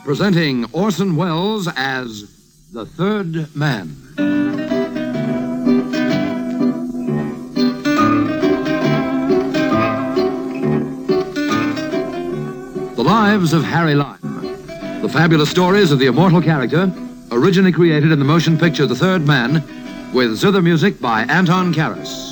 Presenting Orson Welles as the Third Man. The Lives of Harry Lime. The fabulous stories of the immortal character, originally created in the motion picture The Third Man, with zither music by Anton Karas.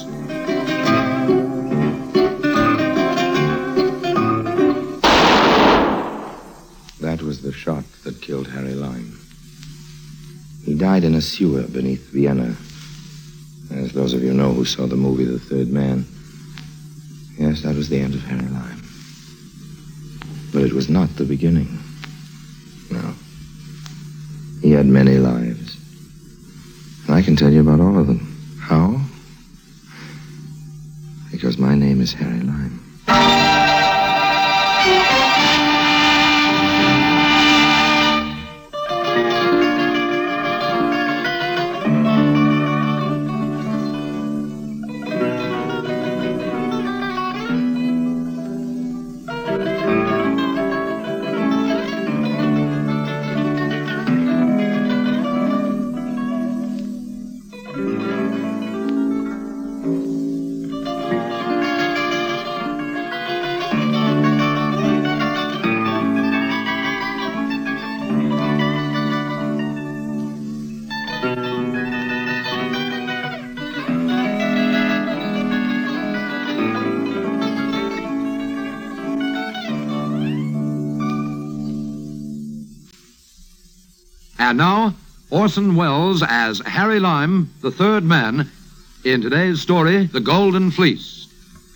That was the shot that killed Harry Lime. He died in a sewer beneath Vienna. As those of you know who saw the movie The Third Man. Yes, that was the end of Harry Lime. But it was not the beginning. No. He had many lives. And I can tell you about all of them. How? Because my name is Harry Lime. And now, Orson Welles as Harry Lime, the Third Man, in today's story, The Golden Fleece.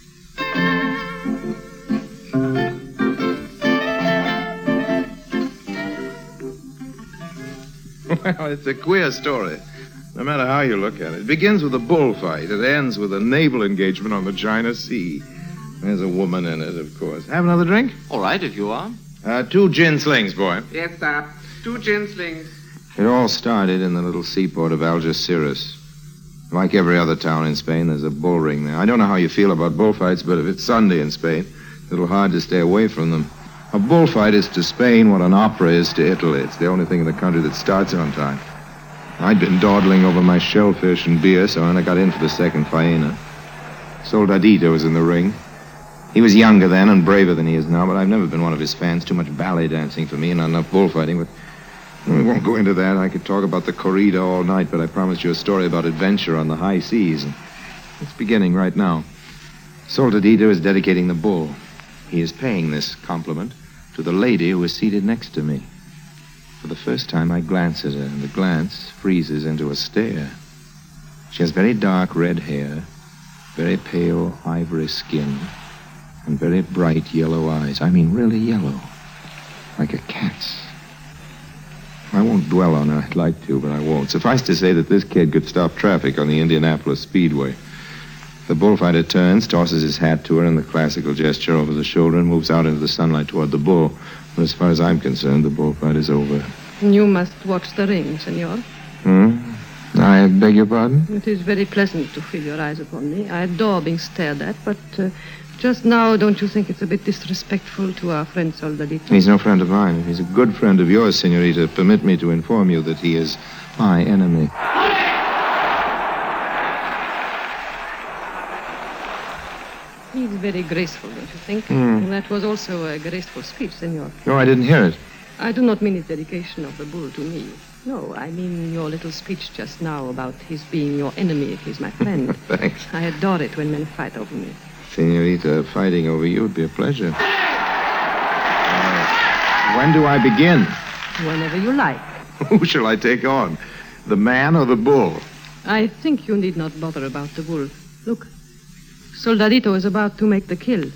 Well, it's a queer story, no matter how you look at it. It begins with a bullfight. It ends with a naval engagement on the China Sea. There's a woman in it, of course. Have another drink? All right, if you are. 2 gin slings, boy. Yes, sir. 2 gin slings. It all started in the little seaport of Algeciras. Like every other town in Spain, there's a bull ring there. I don't know how you feel about bullfights, but if it's Sunday in Spain, it's a little hard to stay away from them. A bullfight is to Spain what an opera is to Italy. It's the only thing in the country that starts on time. I'd been dawdling over my shellfish and beer, so when I got in for the second faena, Soldadito was in the ring. He was younger then and braver than he is now, but I've never been one of his fans. Too much ballet dancing for me and not enough bullfighting, but we won't go into that. I could talk about the corrida all night, but I promised you a story about adventure on the high seas, and it's beginning right now. Soldadito is dedicating the bull. He is paying this compliment to the lady who is seated next to me. For the first time, I glance at her, and the glance freezes into a stare. She has very dark red hair, very pale ivory skin, and very bright yellow eyes. I mean, really yellow, like a cat's. I won't dwell on her. I'd like to, but I won't. Suffice to say that this kid could stop traffic on the Indianapolis Speedway. The bullfighter turns, tosses his hat to her in the classical gesture over the shoulder, and moves out into the sunlight toward the bull. But as far as I'm concerned, the bullfight is over. You must watch the ring, senor. I beg your pardon? It is very pleasant to feel your eyes upon me. I adore being stared at, but just now, don't you think it's a bit disrespectful to our friend Soldadito? He's no friend of mine. If he's a good friend of yours, senorita, permit me to inform you that he is my enemy. He's very graceful, don't you think? That was also a graceful speech, senor. No, I didn't hear it. I do not mean his dedication of the bull to me. No, I mean your little speech just now about his being your enemy if he's my friend. Thanks. I adore it when men fight over me. Senorita, fighting over you would be a pleasure. When do I begin? Whenever you like. Who shall I take on? The man or the bull? I think you need not bother about the bull. Look, Soldadito is about to make the kill.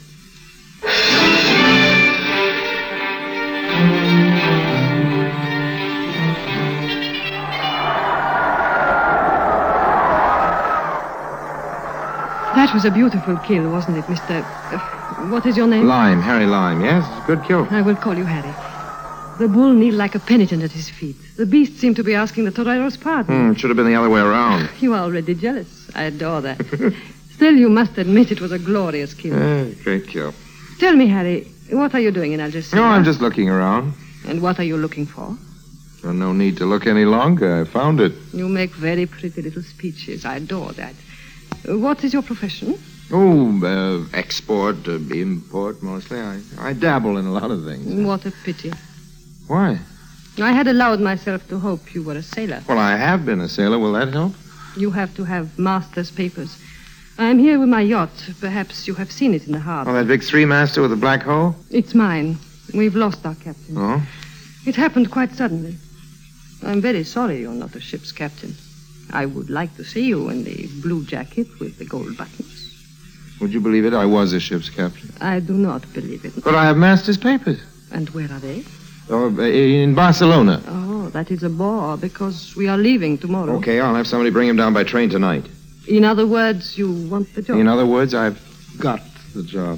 That was a beautiful kill, wasn't it, Mr. What is your name? Lime, Harry Lime. Yes, good kill. I will call you Harry. The bull kneeled like a penitent at his feet. The beast seemed to be asking the torero's pardon. It should have been the other way around. You are already jealous. I adore that. Still, you must admit it was a glorious kill. Great kill. Tell me, Harry, what are you doing in Algeciras? No, I'm just looking around. And what are you looking for? Well, no need to look any longer. I found it. You make very pretty little speeches. I adore that. What is your profession? Oh, export, import, mostly. I dabble in a lot of things. What a pity. Why? I had allowed myself to hope you were a sailor. Well, I have been a sailor. Will that help? You have to have master's papers. I'm here with my yacht. Perhaps you have seen it in the harbor. Oh, that big three-master with the black hole? It's mine. We've lost our captain. Oh? It happened quite suddenly. I'm very sorry you're not a ship's captain. I would like to see you in the blue jacket with the gold buttons. Would you believe it? I was a ship's captain. I do not believe it. But I have master's papers. And where are they? Oh, in Barcelona. Oh, that is a bore, because we are leaving tomorrow. Okay, I'll have somebody bring him down by train tonight. In other words, you want the job? In other words, I've got the job.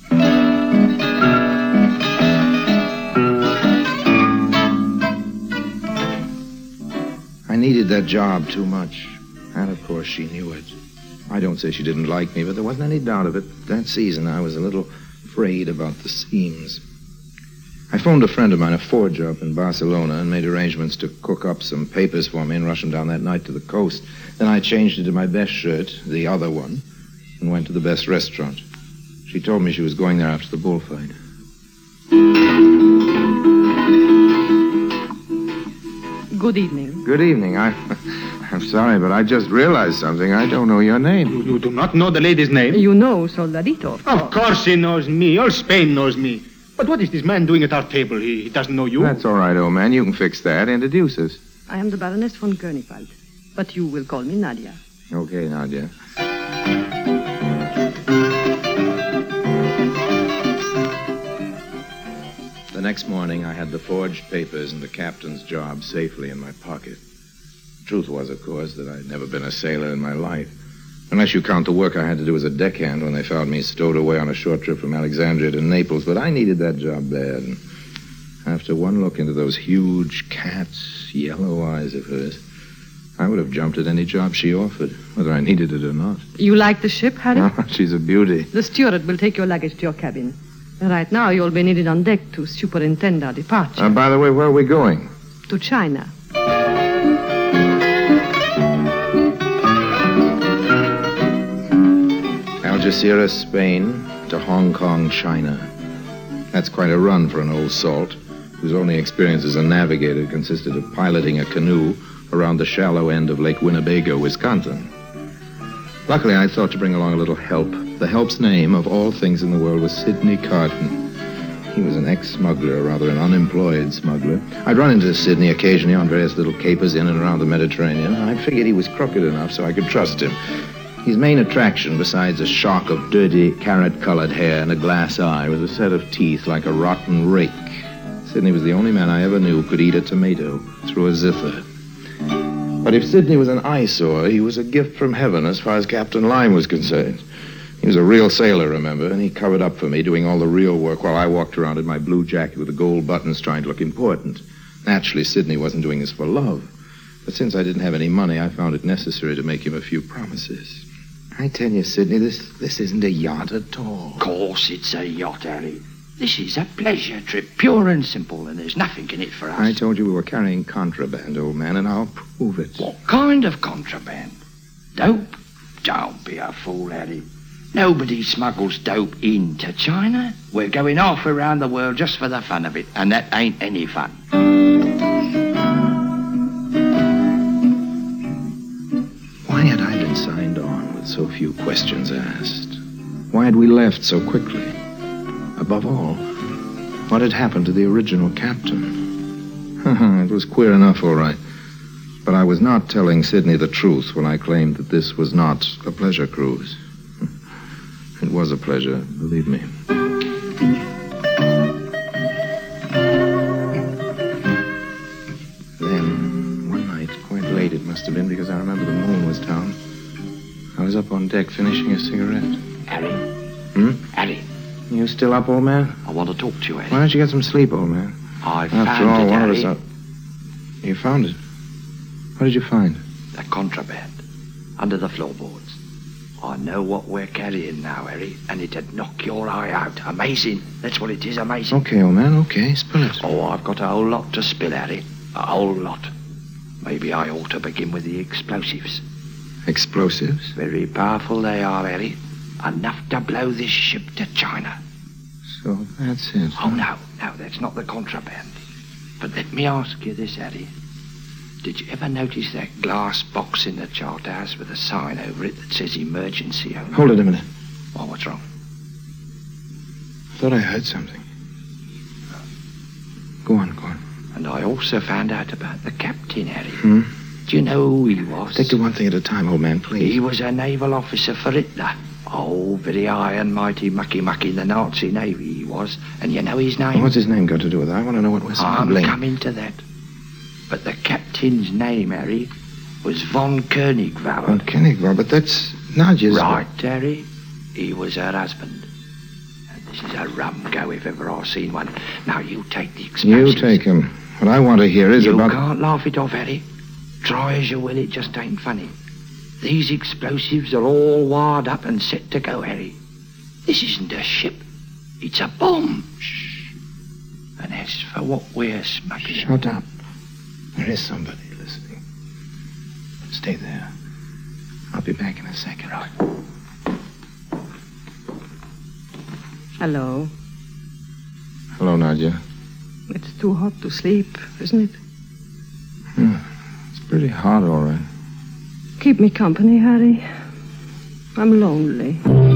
I needed that job too much. And, of course, she knew it. I don't say she didn't like me, but there wasn't any doubt of it. That season, I was a little afraid about the seams. I phoned a friend of mine, a forger up in Barcelona, and made arrangements to cook up some papers for me and rush them down that night to the coast. Then I changed into my best shirt, the other one, and went to the best restaurant. She told me she was going there after the bullfight. Good evening. Good evening. I'm sorry, but I just realized something. I don't know your name. You do not know the lady's name? You know Soldadito. Of course he knows me. All Spain knows me. But what is this man doing at our table? He doesn't know you. That's all right, old man. You can fix that. Introduce us. I am the Baroness von Gurnifald, but you will call me Nadia. Okay, Nadia. The next morning, I had the forged papers and the captain's job safely in my pocket. The truth was, of course, that I'd never been a sailor in my life. Unless you count the work I had to do as a deckhand when they found me stowed away on a short trip from Alexandria to Naples. But I needed that job bad. And after one look into those huge cat's yellow eyes of hers, I would have jumped at any job she offered, whether I needed it or not. You like the ship, Harry? Oh, she's a beauty. The steward will take your luggage to your cabin. Right now, you'll be needed on deck to superintend our departure. By the way, where are we going? To China. Algeciras, Spain, to Hong Kong, China. That's quite a run for an old salt, whose only experience as a navigator consisted of piloting a canoe around the shallow end of Lake Winnebago, Wisconsin. Luckily, I thought to bring along a little help. The help's name, of all things in the world, was Sidney Carton. He was an ex-smuggler, or rather an unemployed smuggler. I'd run into Sidney occasionally on various little capers in and around the Mediterranean. I figured he was crooked enough so I could trust him. His main attraction, besides a shock of dirty, carrot-colored hair and a glass eye, was a set of teeth like a rotten rake. Sidney was the only man I ever knew who could eat a tomato through a zither. But if Sidney was an eyesore, he was a gift from heaven as far as Captain Lime was concerned. He was a real sailor, remember, and he covered up for me, doing all the real work while I walked around in my blue jacket with the gold buttons trying to look important. Naturally, Sidney wasn't doing this for love. But since I didn't have any money, I found it necessary to make him a few promises. I tell you, Sidney, this isn't a yacht at all. Of course it's a yacht, Harry. This is a pleasure trip, pure and simple, and there's nothing in it for us. I told you we were carrying contraband, old man, and I'll prove it. What kind of contraband? Dope? Don't be a fool, Harry. Nobody smuggles dope into China. We're going off around the world just for the fun of it, and that ain't any fun. Why had I been signed on with so few questions asked? Why had we left so quickly? Above all, what had happened to the original captain? It was queer enough, all right. But I was not telling Sidney the truth when I claimed that this was not a pleasure cruise. It was a pleasure, believe me. Then, one night, quite late it must have been, because I remember the moon was down, I was up on deck finishing a cigarette. Harry? Harry? You still up, old man? I want to talk to you, Harry. Why don't you get some sleep, old man? I After found all, it, one of Harry. us... You found it? What did you find? The contraband. Under the floorboards. I know what we're carrying now, Harry, and it'd knock your eye out. Amazing. That's what it is, amazing. Okay, old man, okay. Spill it. Oh, I've got a whole lot to spill, Harry. A whole lot. Maybe I ought to begin with the explosives. Explosives? Very powerful they are, Harry. Enough to blow this ship to China. So that's it. Oh, no, that's not the contraband. But let me ask you this, Harry. Did you ever notice that glass box in the Charterhouse with a sign over it that says emergency only? Hold it a minute. Oh, what's wrong? I thought I heard something. Go on. And I also found out about the captain, Harry. Hmm? Do you know who he was? Take it one thing at a time, old man, please. He was a naval officer for Hitler. Oh, very high and mighty mucky in the Nazi Navy he was. And you know his name? What's his name got to do with it? I want to know what we're smuggling. I'm coming to that. But the captain's name, Harry, was von Koenigwald. Von Koenigwald, but that's Nadia's... Right, Harry. He was her husband. And this is a rum go if ever I've seen one. Now, you take the explosives. You take him. What I want to hear is about... You can't laugh it off, Harry. Try as you will, it just ain't funny. These explosives are all wired up and set to go, Harry. This isn't a ship. It's a bomb. Shh. And as for what we're smuggling... Shut up. There is somebody listening. Stay there. I'll be back in a second. Right. Hello. Hello, Nadia. It's too hot to sleep, isn't it? It's pretty hot, all right. Keep me company, Harry. I'm lonely.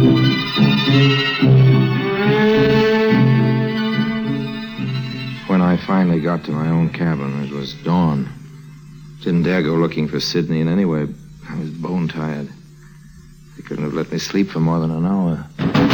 When I finally got to my own cabin, it was dawn. Didn't dare go looking for Sydney, and anyway, I was bone tired. They couldn't have let me sleep for more than an hour.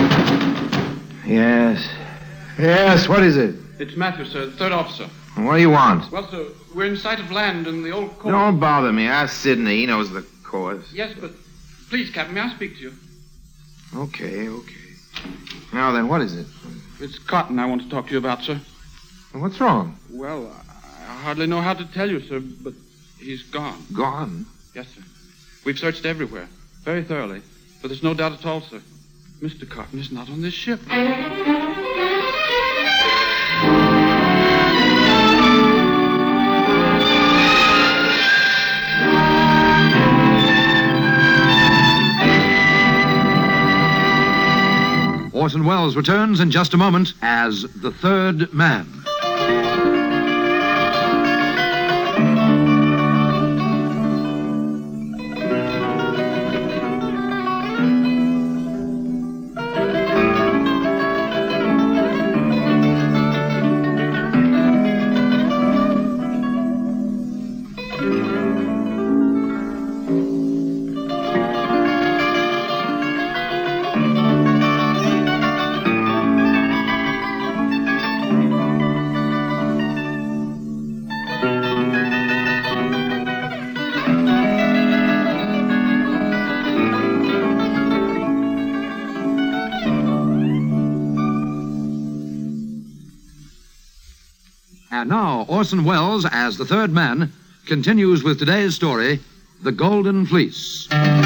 Yes, what is it? It's Matthew, sir, third officer. What do you want? Well, sir, we're in sight of land in the old court. Don't bother me. Ask Sydney. He knows the course. Yes, but please, Captain, may I speak to you? Okay. Now then, what is it? It's Cotton I want to talk to you about, sir. What's wrong? Well, I hardly know how to tell you, sir, but he's gone. Gone? Yes, sir. We've searched everywhere, very thoroughly, but there's no doubt at all, sir. Mr. Cotton is not on this ship. Orson Welles returns in just a moment as the third man. And now, Orson Welles, as the third man, continues with today's story, The Golden Fleece.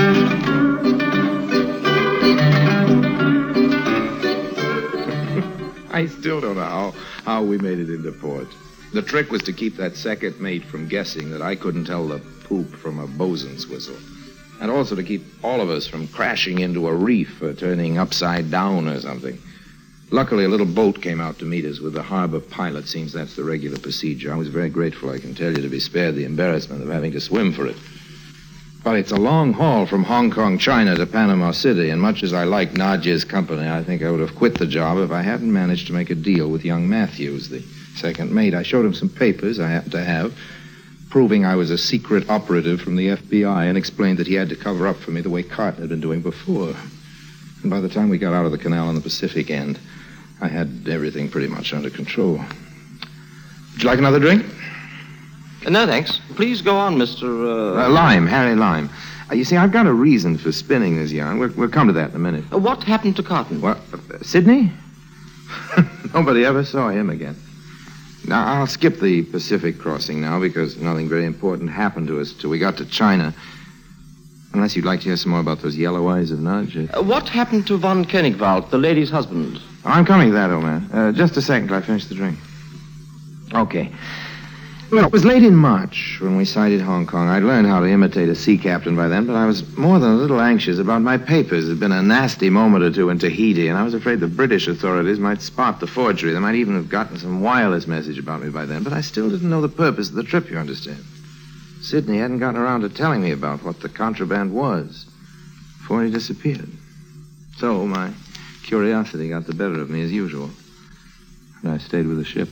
I still don't know how we made it into port. The trick was to keep that second mate from guessing that I couldn't tell the poop from a bosun's whistle. And also to keep all of us from crashing into a reef or turning upside down or something. Luckily, a little boat came out to meet us with the harbor pilot. Seems that's the regular procedure. I was very grateful, I can tell you, to be spared the embarrassment of having to swim for it. But it's a long haul from Hong Kong, China to Panama City, and much as I like Nadia's company, I think I would have quit the job if I hadn't managed to make a deal with young Matthews, the second mate. I showed him some papers I happened to have, proving I was a secret operative from the FBI, and explained that he had to cover up for me the way Carton had been doing before. And by the time we got out of the canal on the Pacific end, I had everything pretty much under control. Would you like another drink? No, thanks. Please go on, Mr. Lime, Harry Lime. You see, I've got a reason for spinning this yarn. We'll come to that in a minute. What happened to Cotton? What? Sydney? Nobody ever saw him again. Now, I'll skip the Pacific crossing now because nothing very important happened to us till we got to China. Unless you'd like to hear some more about those yellow eyes of Nadja. What happened to von Koenigwald, the lady's husband? I'm coming to that, old man. Just a second till I finish the drink. Okay. Well, it was late in March when we sighted Hong Kong. I'd learned how to imitate a sea captain by then, but I was more than a little anxious about my papers. There'd been a nasty moment or two in Tahiti, and I was afraid the British authorities might spot the forgery. They might even have gotten some wireless message about me by then, but I still didn't know the purpose of the trip, you understand. Sidney hadn't gotten around to telling me about what the contraband was before he disappeared. So my curiosity got the better of me as usual, and I stayed with the ship.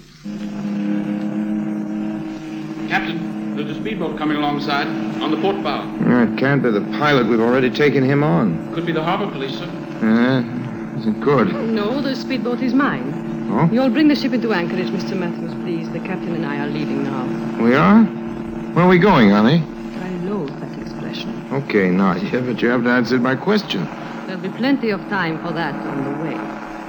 Captain, there's a speedboat coming alongside on the port bow. It can't be the pilot. We've already taken him on. Could be the harbor police, sir. Isn't good. No, the speedboat is mine. Oh? You'll bring the ship into anchorage, Mr. Matthews, please. The captain and I are leaving now. We are? Where are we going, honey? I loathe that expression. Okay, Nadia, but you haven't answered my question. There'll be plenty of time for that on the way.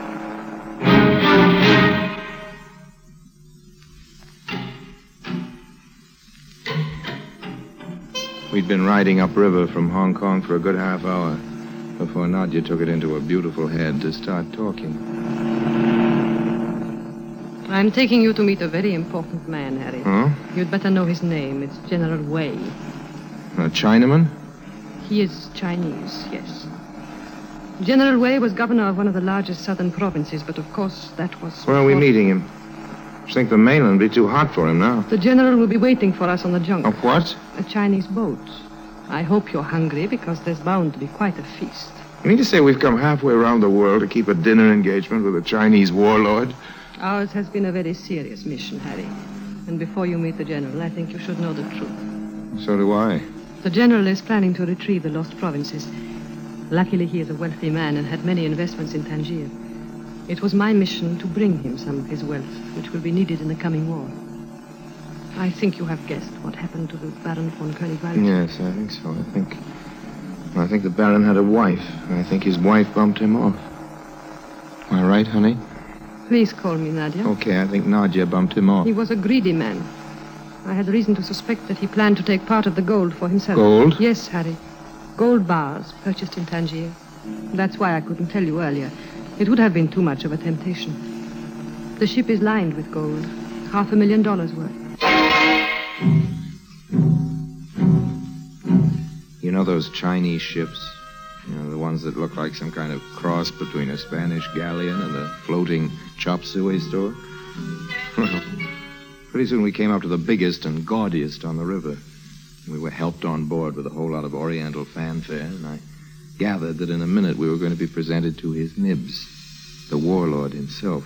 We'd been riding upriver from Hong Kong for a good half hour before Nadia took it into her beautiful head to start talking. I'm taking you to meet a very important man, Harry. Huh? You'd better know his name. It's General Wei. A Chinaman? He is Chinese, yes. General Wei was governor of one of the largest southern provinces, but of course that was... Where are we meeting him? I think the mainland will be too hot for him now. The general will be waiting for us on the junk. A what? A Chinese boat. I hope you're hungry, because there's bound to be quite a feast. You mean to say we've come halfway around the world to keep a dinner engagement with a Chinese warlord? Ours has been a very serious mission, Harry. And before you meet the general, I think you should know the truth. So do I. The general is planning to retrieve the lost provinces. Luckily, he is a wealthy man and had many investments in Tangier. It was my mission to bring him some of his wealth, which will be needed in the coming war. I think you have guessed what happened to the Baron von Koenigwald. Yes, I think so. I think the Baron had a wife, and I think his wife bumped him off. Am I right, honey? Please call me Nadia. Okay, I think Nadia bumped him off. He was a greedy man. I had reason to suspect that he planned to take part of the gold for himself. Gold? Yes, Harry. Gold bars purchased in Tangier. That's why I couldn't tell you earlier. It would have been too much of a temptation. The ship is lined with gold. $500,000 worth. You know those Chinese ships? You know, the ones that look like some kind of cross between a Spanish galleon and a floating chop suey store? Well, pretty soon we came up to the biggest and gaudiest on the river. We were helped on board with a whole lot of Oriental fanfare, and I gathered that in a minute we were going to be presented to his nibs, the warlord himself.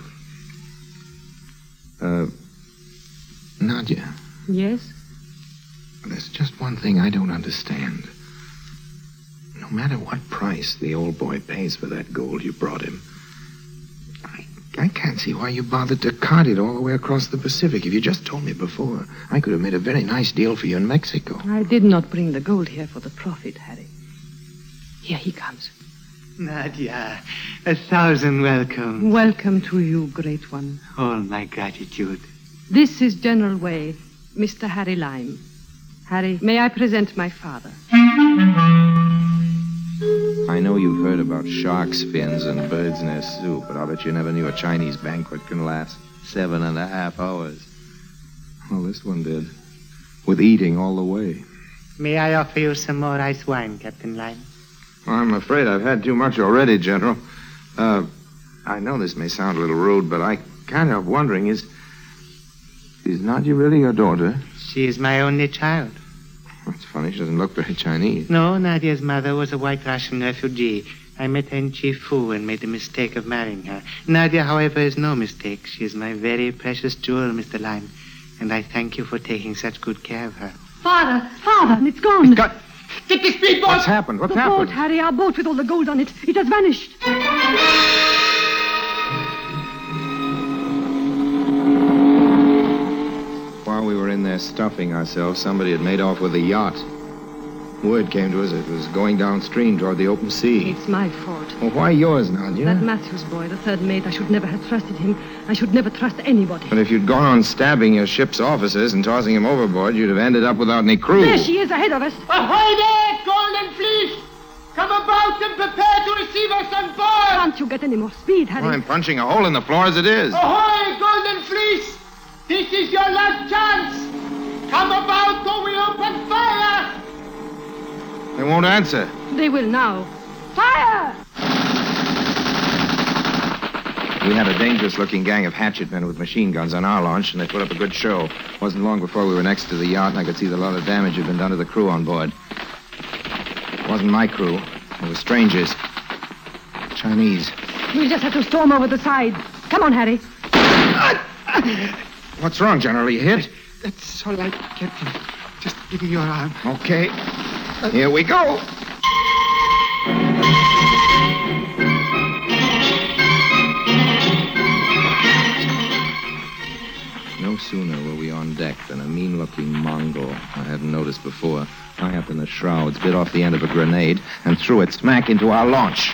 Nadia. Yes? There's just one thing I don't understand. No matter what price the old boy pays for that gold you brought him, I can't see why you bothered to cart it all the way across the Pacific. If you just told me before, I could have made a very nice deal for you in Mexico. I did not bring the gold here for the profit, Harry. Here he comes. Nadia, 1,000 welcome. Welcome to you, great one. All my gratitude. This is General Wei, Mr. Harry Lime. Harry, may I present my father? I know you've heard about shark's fins and bird's nest soup, but I'll bet you never knew a Chinese banquet can last 7.5 hours. Well, this one did. With eating all the way. May I offer you some more ice wine, Captain Lime? Well, I'm afraid I've had too much already, General. I know this may sound a little rude, but I can't help wondering, is Nadia really your daughter? She is my only child. That's funny. She doesn't look very Chinese. No, Nadia's mother was a white Russian refugee. I met her in Chifu and made the mistake of marrying her. Nadia, however, is no mistake. She is my very precious jewel, Mr. Lime. And I thank you for taking such good care of her. Father, it's gone. Get the speedboat! What's happened? What's The happened? boat, Harry, our boat with all the gold on it. It has vanished. While we were in there stuffing ourselves, somebody had made off with a yacht. Word came to us it was going downstream toward the open sea. It's my fault. Well, why yours, Nadia? That Matthews boy, the third mate, I should never have trusted him. I should never trust anybody. But if you'd gone on stabbing your ship's officers and tossing him overboard, you'd have ended up without any crew. There she is ahead of us. Ahoy there, Golden Fleece! Come about and prepare to receive us on board! Can't you get any more speed, Harry? Well, I'm punching a hole in the floor as it is. Ahoy, Golden Fleece! This is your last chance! Come about or we open fire! They won't answer. They will now. Fire! We had a dangerous-looking gang of hatchet men with machine guns on our launch, and they put up a good show. Wasn't long before we were next to the yacht, and I could see that a lot of damage had been done to the crew on board. It wasn't my crew. It was strangers. Chinese. We'll just have to storm over the side. Come on, Harry. What's wrong, General? You hit? That's all right, Captain. Just give me your arm. Okay. Here we go. No sooner were we on deck than a mean-looking Mongol I hadn't noticed before, high up in the shrouds, bit off the end of a grenade and threw it smack into our launch.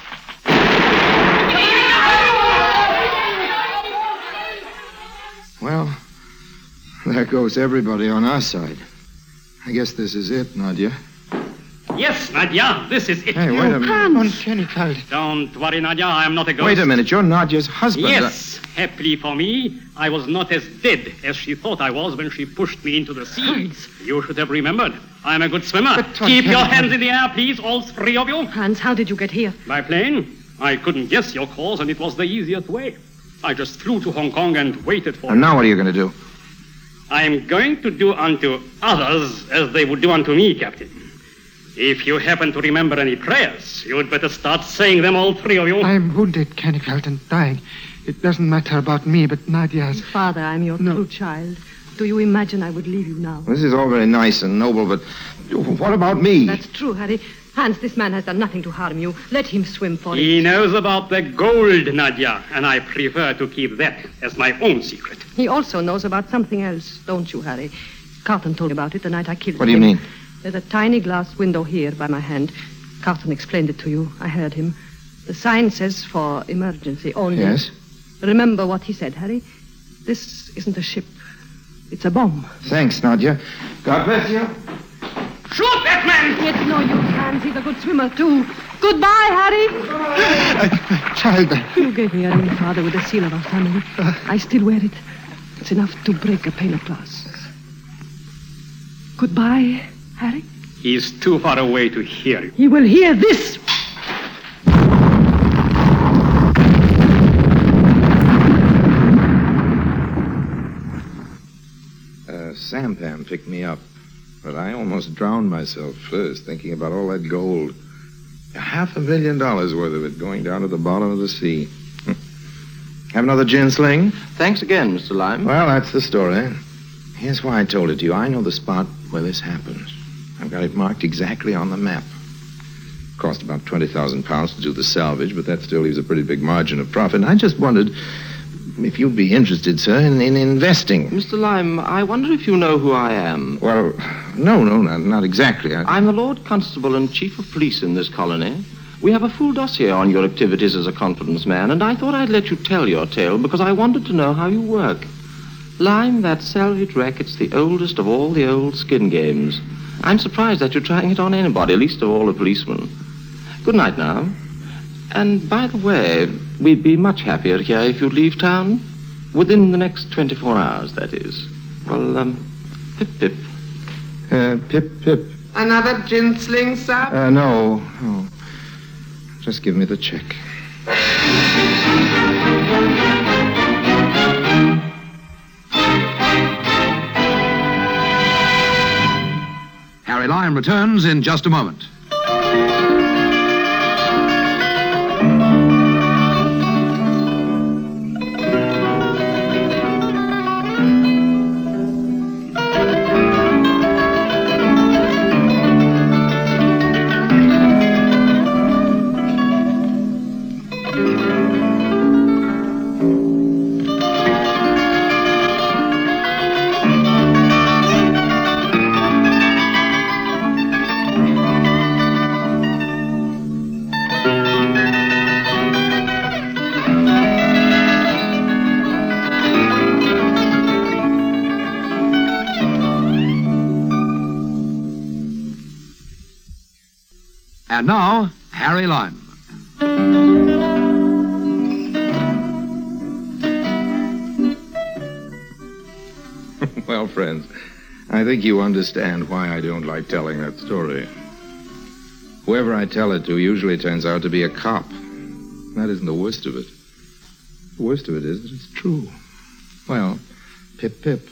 Well, there goes everybody on our side. I guess this is it, Nadia. Yes, Nadia, this is it. Hey, wait a minute. Uncanny. Don't worry, Nadia, I am not a ghost. Wait a minute, you're Nadia's husband. Yes, happily for me, I was not as dead as she thought I was when she pushed me into the sea. You should have remembered. I am a good swimmer. Keep your hands in the air, please, all three of you. Hans, how did you get here? By plane. I couldn't guess your course, and it was the easiest way. I just flew to Hong Kong and waited for And now what are you going to do? I am going to do unto others as they would do unto me, Captain. If you happen to remember any prayers, you'd better start saying them, all three of you. I'm wounded, Cannicult, and dying. It doesn't matter about me, but Nadia's... Father, I'm your true child. Do you imagine I would leave you now? This is all very nice and noble, but what about me? That's true, Harry. Hans, this man has done nothing to harm you. Let him swim for He it. knows about the gold, Nadia, and I prefer to keep that as my own secret. He also knows about something else, don't you, Harry? Carton told me about it the night I killed him. What do you mean? There's a tiny glass window here by my hand. Carton explained it to you. I heard him. The sign says for emergency only. Yes? Remember what he said, Harry. This isn't a ship. It's a bomb. Thanks, Nadia. God bless you. Shoot that man! It's no use, Hans. He's a good swimmer, too. Goodbye, Harry. Child. You gave me a ring, Father, with the seal of our family. I still wear it. It's enough to break a pane of glass. Goodbye, Harry. He's too far away to hear you. He will hear this. Sampan picked me up, but I almost drowned myself first, thinking about all that gold. $500,000 worth of it going down to the bottom of the sea. Have another gin sling? Thanks again, Mr. Lime. Well, that's the story. Here's why I told it to you. I know the spot where this happens. I've got it marked exactly on the map. Cost about £20,000 to do the salvage, but that still leaves a pretty big margin of profit. And I just wondered if you'd be interested, sir, in investing. Mr. Lime, I wonder if you know who I am. Well, no, not exactly. I'm the Lord Constable and Chief of Police in this colony. We have a full dossier on your activities as a confidence man, and I thought I'd let you tell your tale because I wanted to know how you work. Lime, that salvage racket's the oldest of all the old skin games. I'm surprised that you're trying it on anybody, least of all a policeman. Good night now. And by the way, we'd be much happier here if you'd leave town. Within the next 24 hours, that is. Well, pip-pip. Pip-pip. Another gin sling, sir? No. Just give me the check. Harry Lime returns in just a moment. And now, Harry Lime. Well, friends, I think you understand why I don't like telling that story. Whoever I tell it to usually turns out to be a cop. That isn't the worst of it. The worst of it is that it's true. Well, pip pip.